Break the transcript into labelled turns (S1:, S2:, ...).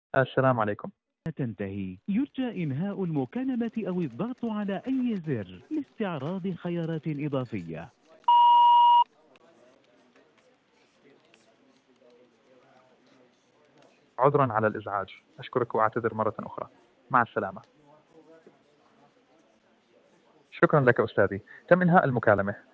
S1: السلام عليكم.
S2: تنتهي، يرجى إنهاء المكالمة أو الضغط على أي زر لاستعراض خيارات إضافية.
S1: عذرا على الإزعاج. أشكرك وأعتذر مرة أخرى. مع السلامة. شكرا لك أستاذي. تم إنهاء المكالمة.